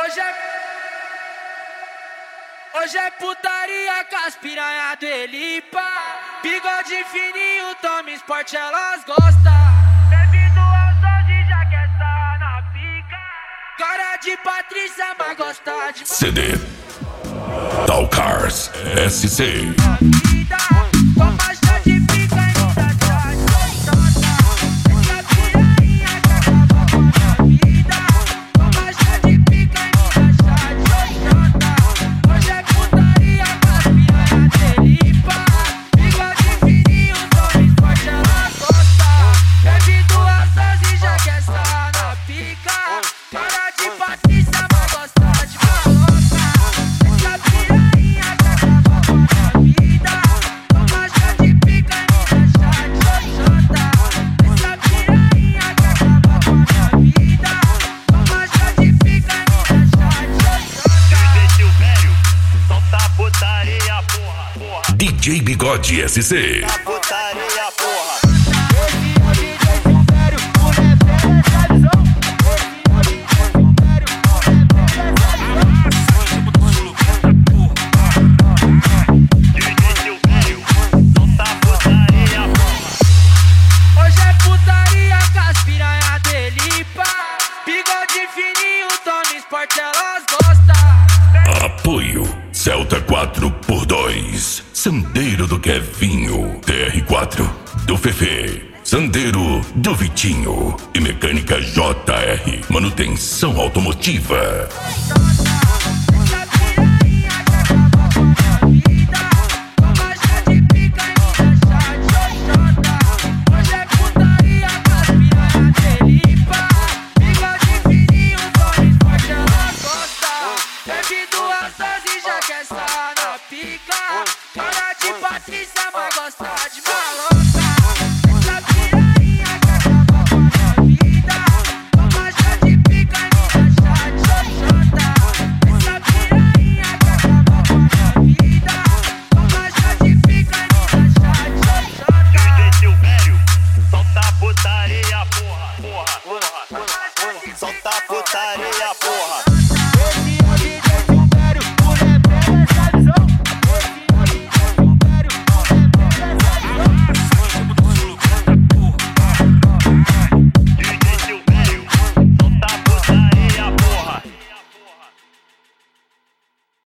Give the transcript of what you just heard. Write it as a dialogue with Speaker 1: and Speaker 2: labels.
Speaker 1: Hoje é putaria com as piranha do Elipa. Bigode fininho, toma esporte, elas gostam. Bebe duas doses, já quer estar na pica. Cara de Patrícia, mas gosta de
Speaker 2: CD Talcars SC. DJ Bigode SC.
Speaker 3: Putaria, porra.
Speaker 1: Hoje é putaria com as piranha do Elipa. Bigode fininho, toma esporte, elas gostam.
Speaker 2: Apoio Celta 4x2, Sandeiro do Kevinho, TR4 do Fefe, Sandeiro do Vitinho e Mecânica JR, manutenção automotiva.
Speaker 1: Cara de Patrícia, mas gosta de maloca. Essa piranha acaba com a vida. Toma chá de pica e me dá chá de xoxota. Essa piranha acaba com a vida. Toma chá de pica e me dá chá de xoxota.
Speaker 3: DJ Silvério, solta a putaria, porra. Solta a putaria.